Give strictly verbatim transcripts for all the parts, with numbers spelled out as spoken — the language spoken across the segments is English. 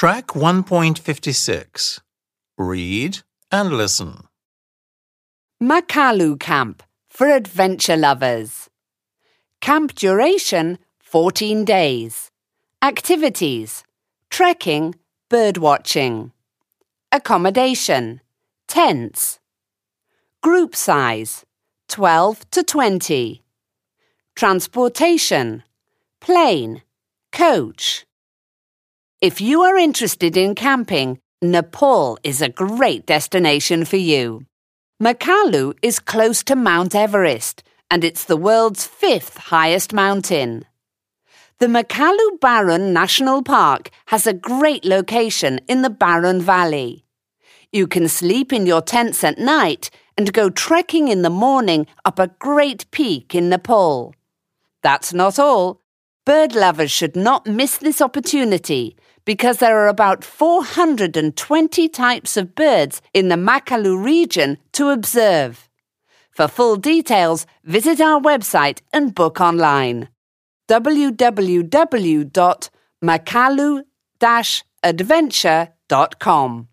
Track one point five six. Read and listen. Makalu Camp for adventure lovers. Camp duration fourteen days. Activities: trekking, birdwatching. Accommodation: tents. Group size: twelve to twenty. Transportation: plane, coach. If you are interested in camping, Nepal is a great destination for you. Makalu is close to Mount Everest, and it's the world's fifth highest mountain. The Makalu Barun National Park has a great location in the Barun Valley. You can sleep in your tents at night and go trekking in the morning up a great peak in Nepal. That's not all. Bird lovers should not miss this opportunity because there are about four hundred twenty types of birds in the Makalu region to observe. For full details, visit our website and book online. w w w dot makalu dash adventure dot com.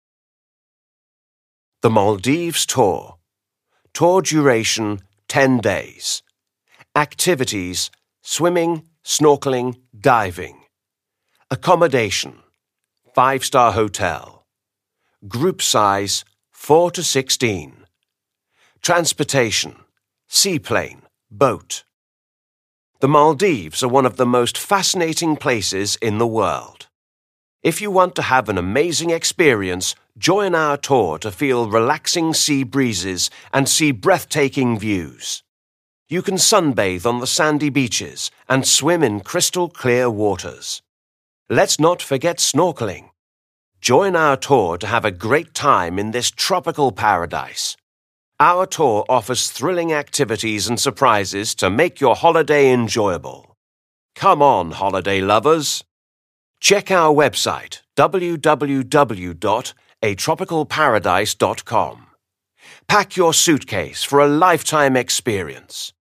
The Maldives Tour. Tour duration ten days. Activities: swimming, snorkeling, diving. Accommodation: five-star hotel. Group size: four to sixteen. Transportation: seaplane, boat. The Maldives are one of the most fascinating places in the world. If you want to have an amazing experience, join our tour to feel relaxing sea breezes and see breathtaking views. You can sunbathe on the sandy beaches and swim in crystal clear waters. Let's not forget snorkeling. Join our tour to have a great time in this tropical paradise. Our tour offers thrilling activities and surprises to make your holiday enjoyable. Come on, holiday lovers! Check our website w w w dot a tropical paradise dot com. Pack your suitcase for a lifetime experience.